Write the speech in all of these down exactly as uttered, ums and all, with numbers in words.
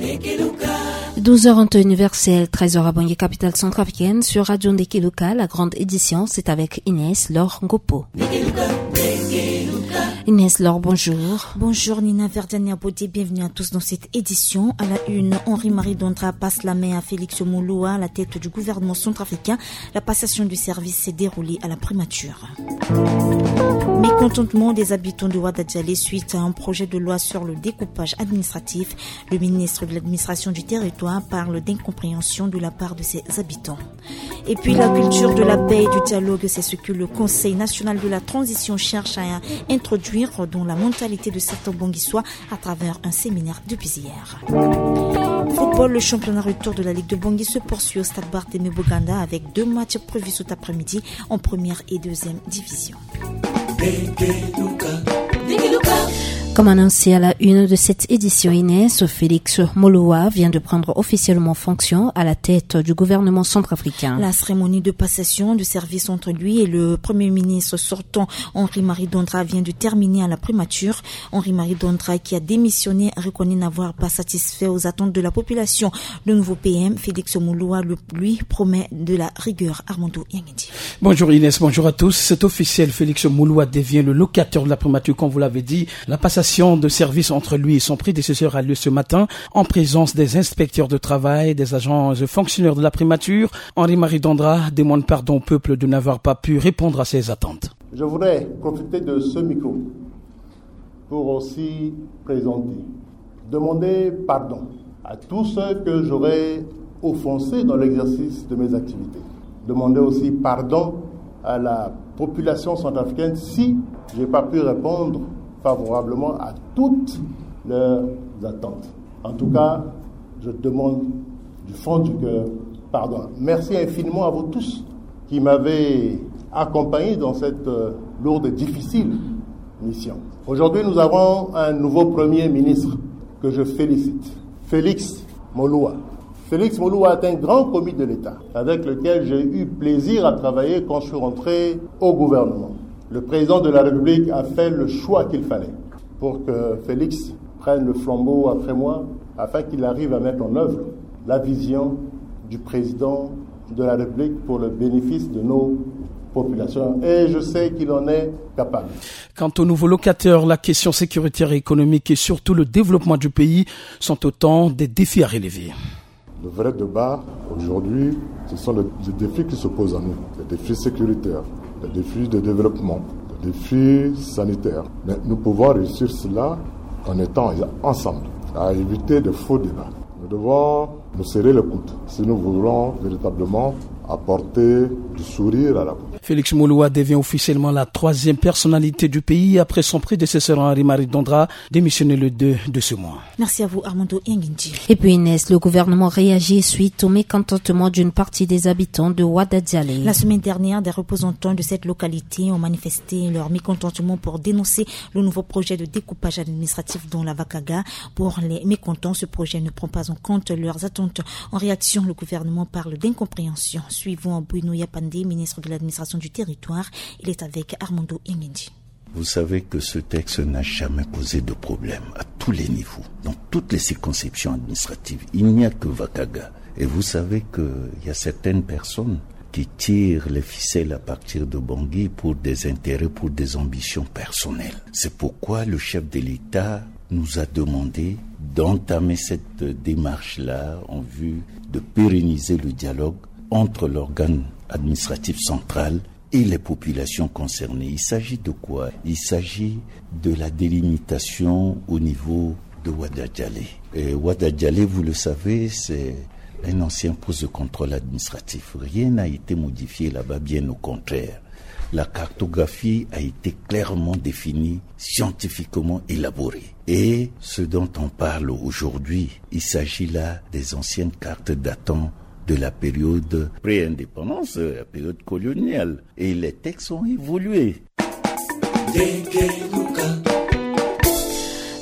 douze heures en temps universel, treize heures à Bangui, capitale centrafricaine, sur Radio Ndekeluka, la grande édition, c'est avec Inès Laure Ngopo. Inès Laure, bonjour. Bonjour Nina Verdania Bodé, bienvenue à tous dans cette édition. À la une, Henri-Marie Dondra passe la main à Félix Mouloua à la tête du gouvernement centrafricain. La passation du service s'est déroulée à la primature. Mécontentement des habitants de Ouadadjali suite à un projet de loi sur le découpage administratif. Le ministre de l'administration du territoire parle d'incompréhension de la part de ses habitants. Et puis la culture de la paix et du dialogue, c'est ce que le Conseil national de la transition cherche à introduire dans la mentalité de certains Bonguissois à travers un séminaire depuis hier. Football, le championnat retour de la Ligue de Bangui se poursuit au stade Barthélemy Boganda avec deux matchs prévus cet après-midi en première et deuxième division. Comme annoncé à la une de cette édition, Inès, Félix Mouloua vient de prendre officiellement fonction à la tête du gouvernement centrafricain. La cérémonie de passation de service entre lui et le premier ministre sortant, Henri-Marie Dondra, vient de terminer à la primature. Henri-Marie Dondra, qui a démissionné, reconnaît n'avoir pas satisfait aux attentes de la population. Le nouveau P M, Félix Mouloua, lui promet de la rigueur. Armando Yangendi. Bonjour Inès, bonjour à tous. C'est officiel, Félix Mouloua devient le locataire de la primature, comme vous l'avez dit. La passation de service entre lui et son prédécesseur a lieu ce matin en présence des inspecteurs de travail, des agents et fonctionnaires de la primature. Henri-Marie Dondra demande pardon au peuple de n'avoir pas pu répondre à ses attentes. Je voudrais profiter de ce micro pour aussi présenter, demander pardon à tous ceux que j'aurais offensés dans l'exercice de mes activités. Demander aussi pardon à la population centrafricaine si je n'ai pas pu répondre favorablement à toutes leurs attentes. En tout cas, je demande du fond du cœur pardon. Merci infiniment à vous tous qui m'avez accompagné dans cette euh, lourde et difficile mission. Aujourd'hui, nous avons un nouveau Premier ministre que je félicite, Félix Mouloua. Félix Mouloua est un grand commis de l'État avec lequel j'ai eu plaisir à travailler quand je suis rentré au gouvernement. Le président de la République a fait le choix qu'il fallait pour que Félix prenne le flambeau après moi, afin qu'il arrive à mettre en œuvre la vision du président de la République pour le bénéfice de nos populations. Et je sais qu'il en est capable. Quant aux nouveaux locataires, la question sécuritaire et économique et surtout le développement du pays sont autant des défis à relever. Le vrai débat aujourd'hui, ce sont les défis qui se posent à nous, les défis sécuritaires, les défis de développement, les défis sanitaires. Mais nous pouvons réussir cela en étant ensemble, à éviter de faux débats. Nous devons nous serrer le coude si nous voulons véritablement apporter du sourire à la population. Félix Mouloua devient officiellement la troisième personnalité du pays après son prédécesseur Henri-Marie Dondra, démissionné le deux de ce mois. Merci à vous Armando Yanginji. Et puis Inès, le gouvernement réagit suite au mécontentement d'une partie des habitants de Ouadadjali. La semaine dernière, des représentants de cette localité ont manifesté leur mécontentement pour dénoncer le nouveau projet de découpage administratif dans la Vakaga. Pour les mécontents, ce projet ne prend pas en compte leurs attentes. En réaction, le gouvernement parle d'incompréhension. Suivons Bruno Yapandé, ministre de l'administration du territoire. Il est avec Armando Yangendi. Vous savez que ce texte n'a jamais posé de problème à tous les niveaux, dans toutes les circonscriptions administratives. Il n'y a que Vakaga. Et vous savez qu'il y a certaines personnes qui tirent les ficelles à partir de Bangui pour des intérêts, pour des ambitions personnelles. C'est pourquoi le chef de l'État nous a demandé d'entamer cette démarche-là en vue de pérenniser le dialogue entre l'organe administratif central et les populations concernées. Il s'agit de quoi? Il s'agit de la délimitation au niveau de Ouadadjali. Et Ouadadjali, vous le savez, c'est un ancien poste de contrôle administratif. Rien n'a été modifié là-bas, bien au contraire. La cartographie a été clairement définie, scientifiquement élaborée. Et ce dont on parle aujourd'hui, il s'agit là des anciennes cartes datant de la période pré-indépendance, la période coloniale. Et les textes ont évolué.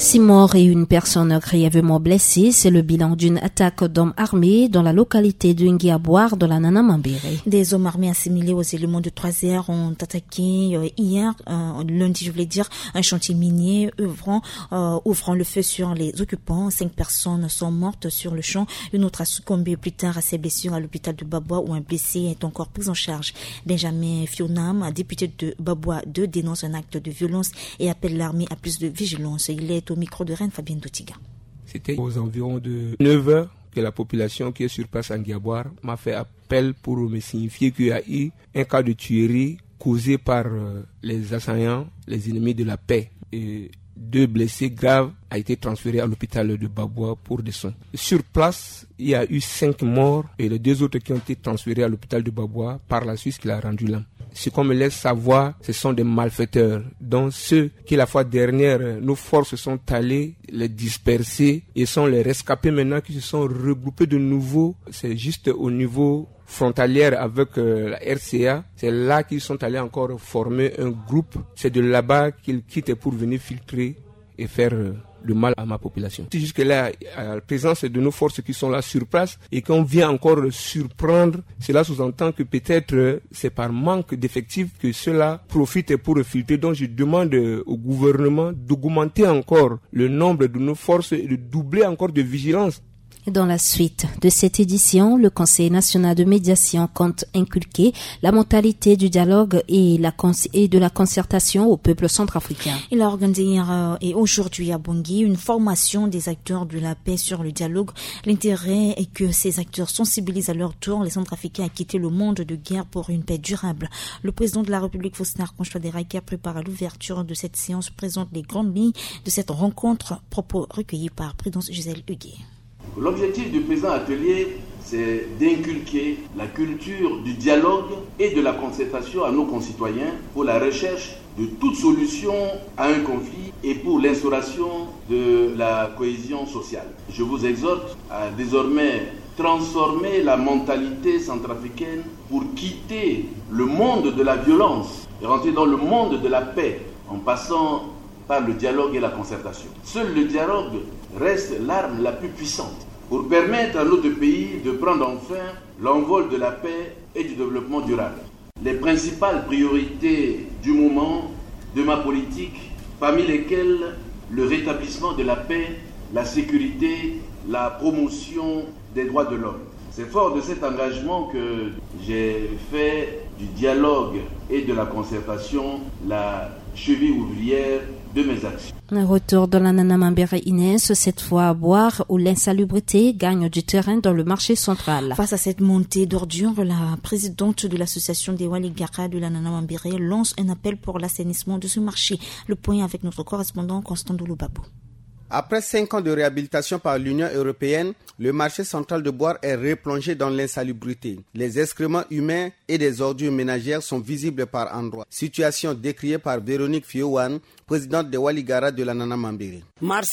Six morts et une personne grièvement blessée, c'est le bilan d'une attaque d'hommes armés dans la localité de Ngiaboire de la Nana Mambere. Des hommes armés assimilés aux éléments de trois R ont attaqué euh, hier, euh, lundi je voulais dire, un chantier minier ouvrant, euh, ouvrant le feu sur les occupants. Cinq personnes sont mortes sur le champ. Une autre a succombé plus tard à ses blessures à l'hôpital de Baboua où un blessé est encore pris en charge. Benjamin Fionam, député de Baboua deux, dénonce un acte de violence et appelle l'armée à plus de vigilance. Il est au micro de Reine Fabienne Dotiga. C'était aux environs de neuf heures que la population qui est sur place à Ngiaboire m'a fait appel pour me signifier qu'il y a eu un cas de tuerie causé par les assaillants, les ennemis de la paix. Et deux blessés graves ont été transférés à l'hôpital de Baboua pour des soins. Sur place, il y a eu cinq morts et les deux autres qui ont été transférés à l'hôpital de Baboua par la Suisse qui l'a rendu là. Ce qu'on me laisse savoir, ce sont des malfaiteurs, dont ceux qui la fois dernière, nos forces sont allées les disperser et sont les rescapés maintenant qui se sont regroupés de nouveau. C'est juste au niveau frontalière avec euh, la R C A, c'est là qu'ils sont allés encore former un groupe. C'est de là-bas qu'ils quittent pour venir filtrer et faire euh, le mal à ma population. Jusque là, à la présence de nos forces qui sont là sur place et qu'on vient encore surprendre, cela sous-entend que peut-être euh, c'est par manque d'effectifs que cela profite pour filtrer. Donc je demande euh, au gouvernement d'augmenter encore le nombre de nos forces et de doubler encore de vigilance. Dans la suite de cette édition, le Conseil national de médiation compte inculquer la mentalité du dialogue et, la cons- et de la concertation au peuple centrafricain. Il a organisé hier euh, et aujourd'hui à Bangui une formation des acteurs de la paix sur le dialogue. L'intérêt est que ces acteurs sensibilisent à leur tour les Centrafricains à quitter le monde de guerre pour une paix durable. Le président de la République, Faustin Archange-Touadéra, qui a préparé l'ouverture de cette séance, présente les grandes lignes de cette rencontre, propos recueillis par Prudence Gisèle Huguet. L'objectif du présent atelier, c'est d'inculquer la culture du dialogue et de la concertation à nos concitoyens pour la recherche de toute solution à un conflit et pour l'instauration de la cohésion sociale. Je vous exhorte à désormais transformer la mentalité centrafricaine pour quitter le monde de la violence et rentrer dans le monde de la paix en passant par le dialogue et la concertation. Seul le dialogue reste l'arme la plus puissante pour permettre à notre pays de prendre enfin l'envol de la paix et du développement durable. Les principales priorités du moment de ma politique, parmi lesquelles le rétablissement de la paix, la sécurité, la promotion des droits de l'homme. C'est fort de cet engagement que j'ai fait du dialogue et de la concertation la cheville ouvrière de mes actions. Un retour de la Nana Mambere Inès, cette fois à Boire, où l'insalubrité gagne du terrain dans le marché central. Face à cette montée d'ordures, la présidente de l'association des Waligara de la Nana Mambere lance un appel pour l'assainissement de ce marché. Le point avec notre correspondant Constant Doulou-Babou. Après cinq ans de réhabilitation par l'Union européenne, le marché central de Boire est replongé dans l'insalubrité. Les excréments humains et des ordures ménagères sont visibles par endroits. Situation décriée par Véronique Fiowan, présidente de Waligara de la Nana Mambere.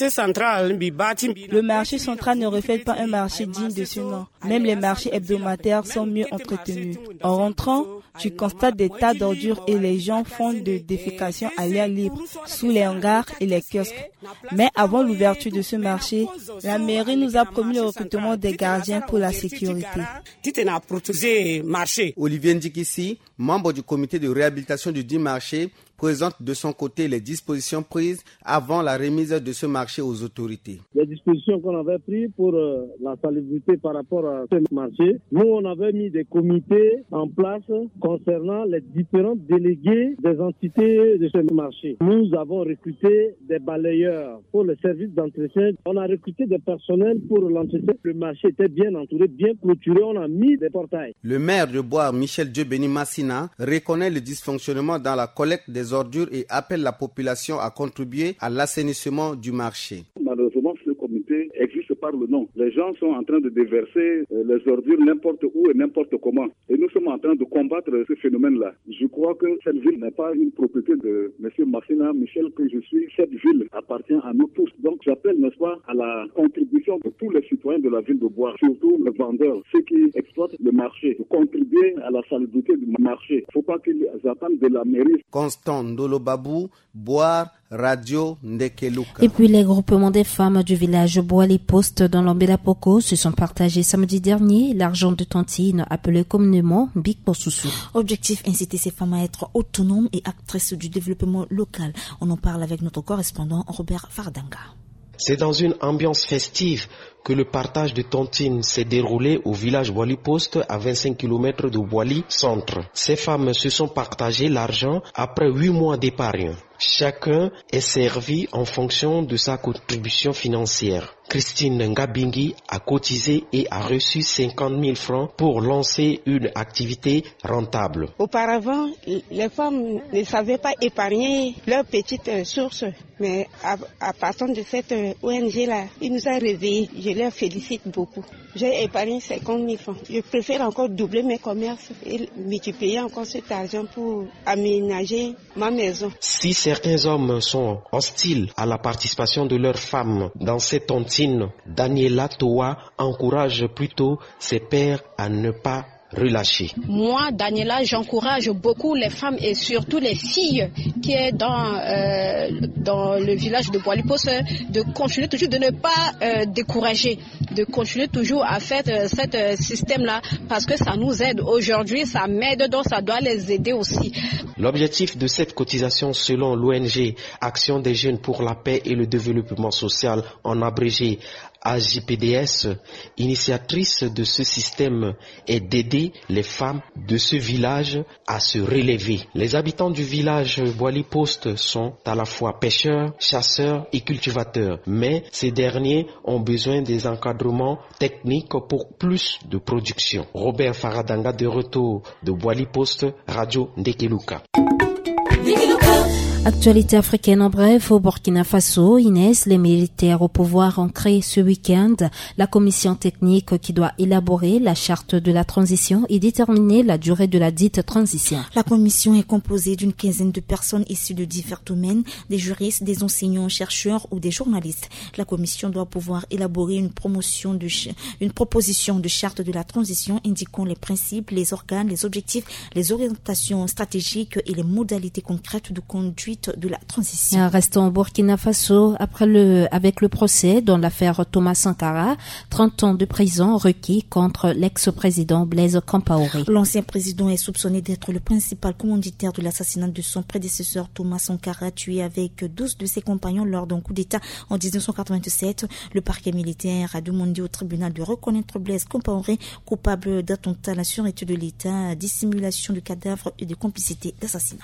Le marché central ne reflète pas un marché digne de ce nom. Même les marchés hebdomadaires sont mieux entretenus. En rentrant, tu constates des tas d'ordures et les gens font de défécation à l'air libre, sous les hangars et les kiosques. Mais avant l'ouverture de ce marché, la mairie nous a promis le recrutement des gardiens pour la sécurité. Olivier Ndikissi, membre du comité de réhabilitation du dit marché, présente de son côté les dispositions prises avant la remise de ce marché aux autorités. Les dispositions qu'on avait prises pour euh, la salubrité par rapport à ce marché, nous on avait mis des comités en place concernant les différents délégués des entités de ce marché. Nous avons recruté des balayeurs pour le service d'entretien. On a recruté des personnels pour l'entretien. Le marché était bien entouré, bien clôturé. On a mis des portails. Le maire de Boire, Michel Dieu-Béni Massina, reconnaît le dysfonctionnement dans la collecte des ordures et appelle la population à contribuer à l'assainissement du marché. Malheureusement, ce comité existe par le nom. Les gens sont en train de déverser les ordures n'importe où et n'importe comment. Et nous sommes en train de combattre ce phénomène-là. Je crois que cette ville n'est pas une propriété de M. Massina Michel que je suis. Cette ville appartient à nous tous. Donc Donc j'appelle, n'est-ce pas, à la contribution de tous les citoyens de la ville de Boire, surtout les vendeurs, ceux qui exploitent le marché, de contribuer à la salubrité du marché. Il ne faut pas qu'ils attendent de la mairie. Constant Ndolobabou, Boire, Radio Ndekeluka. Et puis les groupements des femmes du village Bois-les-Postes dans l'Ambela-Poko se sont partagés samedi dernier l'argent de tontine appelé communément Big Possousou. Objectif, inciter ces femmes à être autonomes et actrices du développement local. On en parle avec notre correspondant Robert Fardanga. C'est dans une ambiance festive que le partage de tontines s'est déroulé au village Boili-Poste à vingt-cinq kilomètres de Boili Centre. Ces femmes se sont partagées l'argent après huit mois d'épargne. Chacun est servi en fonction de sa contribution financière. Christine Ngabingi a cotisé et a reçu cinquante mille francs pour lancer une activité rentable. Auparavant, les femmes ne savaient pas épargner leurs petites sources, mais à, à partir de cette O N G-là, ils nous ont réveillés. Je les félicite beaucoup. J'ai épargné cinquante mille francs. Je préfère encore doubler mes commerces et multiplier encore cet argent pour aménager ma maison. Si certains hommes sont hostiles à la participation de leurs femmes dans ces tontines, Daniela Toa encourage plutôt ses pairs à ne pas relâcher. Moi, Daniela, j'encourage beaucoup les femmes et surtout les filles qui est dans euh, dans le village de Boili-Poste de continuer toujours, de ne pas euh, décourager, de continuer toujours à faire euh, ce euh, système-là parce que ça nous aide. Aujourd'hui, ça m'aide, donc ça doit les aider aussi. L'objectif de cette cotisation, selon l'O N G Action des jeunes pour la paix et le développement social, en abrégé A J P D S, initiatrice de ce système, est d'aider les femmes de ce village à se relever. Les habitants du village Boili-Poste sont à la fois pêcheurs, chasseurs et cultivateurs, mais ces derniers ont besoin des encadrements techniques pour plus de production. Robert Faradanga de retour de Boili-Poste, Radio Ndekeluka. Actualité africaine en bref, au Burkina Faso, Inès, les militaires au pouvoir ont créé ce week-end la commission technique qui doit élaborer la charte de la transition et déterminer la durée de la dite transition. La commission est composée d'une quinzaine de personnes issues de divers domaines, des juristes, des enseignants, chercheurs ou des journalistes. La commission doit pouvoir élaborer une promotion de ch- une proposition de charte de la transition indiquant les principes, les organes, les objectifs, les orientations stratégiques et les modalités concrètes de conduite de la transition. Restons au Burkina Faso après le, avec le procès dans l'affaire Thomas Sankara, trente ans de prison requis contre l'ex-président Blaise Compaoré. L'ancien président est soupçonné d'être le principal commanditaire de l'assassinat de son prédécesseur Thomas Sankara, tué avec douze de ses compagnons lors d'un coup d'État en dix-neuf cent quatre-vingt-sept. Le parquet militaire a demandé au tribunal de reconnaître Blaise Compaoré coupable d'attentat à la sûreté de l'État, dissimulation de cadavres et de complicité d'assassinat.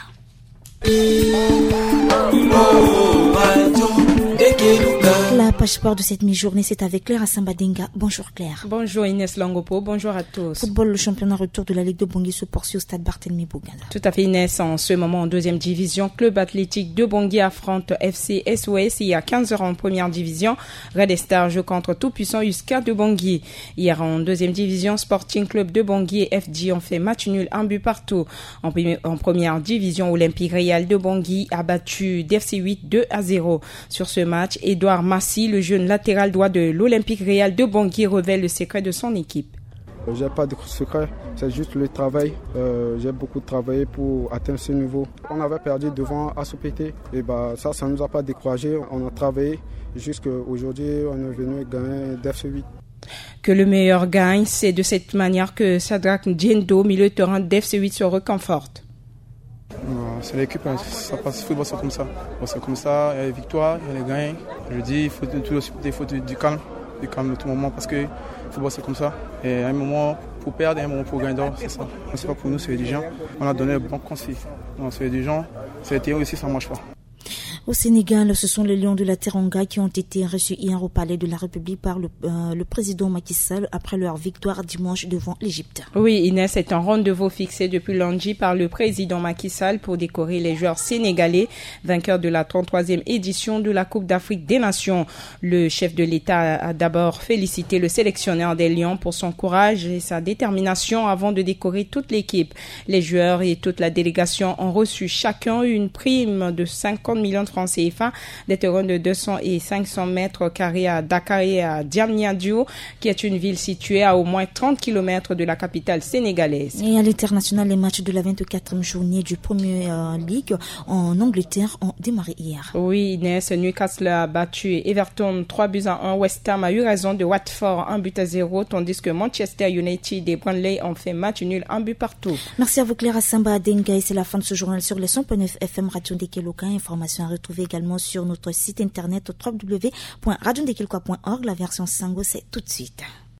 La page sport de cette mi-journée, c'est avec Claire Assambadenga. Bonjour Claire. Bonjour Inès Langopo, bonjour à tous. Football, le championnat retour de la Ligue de Bangui se poursuit au stade Barthélemy Boganda. Tout à fait Inès, en ce moment en deuxième division, Club Athlétique de Bangui affronte F C S O S. Il y a quinze heures en première division, Red Star joue contre tout-puissant U S C A de Bangui. Hier en deuxième division, Sporting Club de Bangui et F G ont fait match nul, un but partout. En, en première division, Olympique Real de Bangui a battu D F C huit deux à zéro. Sur ce match, Edouard Massi, le jeune latéral droit de l'Olympique Real de Bangui, révèle le secret de son équipe. J'ai pas de secret, c'est juste le travail. Euh, j'ai beaucoup travaillé pour atteindre ce niveau. On avait perdu devant A S O P T et bah ça, ça nous a pas découragé. On a travaillé jusqu'à aujourd'hui, on est venu gagner D F C huit. Que le meilleur gagne, c'est de cette manière que Sadrak Ndiendo, milieu de terrain de D F C huit, se reconforte. Non, c'est l'équipe, hein. Ça passe, le football c'est comme ça. Bon, c'est comme ça, il y a les victoires, il y a les gains. Je dis, il faut toujours il faut du, du calme, du calme à tout moment parce que le football c'est comme ça. Et à un moment pour perdre, et à un moment pour gagner, c'est ça. C'est pas pour nous, c'est les gens. On a donné le bon conseil. Non, c'est les gens, c'est les théories aussi, ça ne marche pas. Au Sénégal, ce sont les Lions de la Teranga qui ont été reçus hier au Palais de la République par le, euh, le président Macky Sall après leur victoire dimanche devant l'Égypte. Oui, Inès, c'est un rendez-vous fixé depuis lundi par le président Macky Sall pour décorer les joueurs sénégalais, vainqueurs de la trente-troisième édition de la Coupe d'Afrique des Nations. Le chef de l'État a d'abord félicité le sélectionneur des Lions pour son courage et sa détermination avant de décorer toute l'équipe. Les joueurs et toute la délégation ont reçu chacun une prime de cinquante millions de francs francs C F A, des terrains de deux cents et cinq cents mètres carrés à Dakar et à Diamniadio, qui est une ville située à au moins trente kilomètres de la capitale sénégalaise. Et à l'international, les matchs de la vingt-quatrième journée du Premier euh, League en Angleterre ont démarré hier. Oui, Inès, Newcastle a battu Everton trois buts à un. West Ham a eu raison de Watford un but à zéro, tandis que Manchester United et Burnley ont fait match nul un but partout. Merci à vous Cléra Samba Denga, et c'est la fin de ce journal sur le cent point neuf F M Radio Ndekeloka. Information à retrouver également sur notre site internet w w w point radio ndekeloka point org. La version Sango, c'est tout de suite.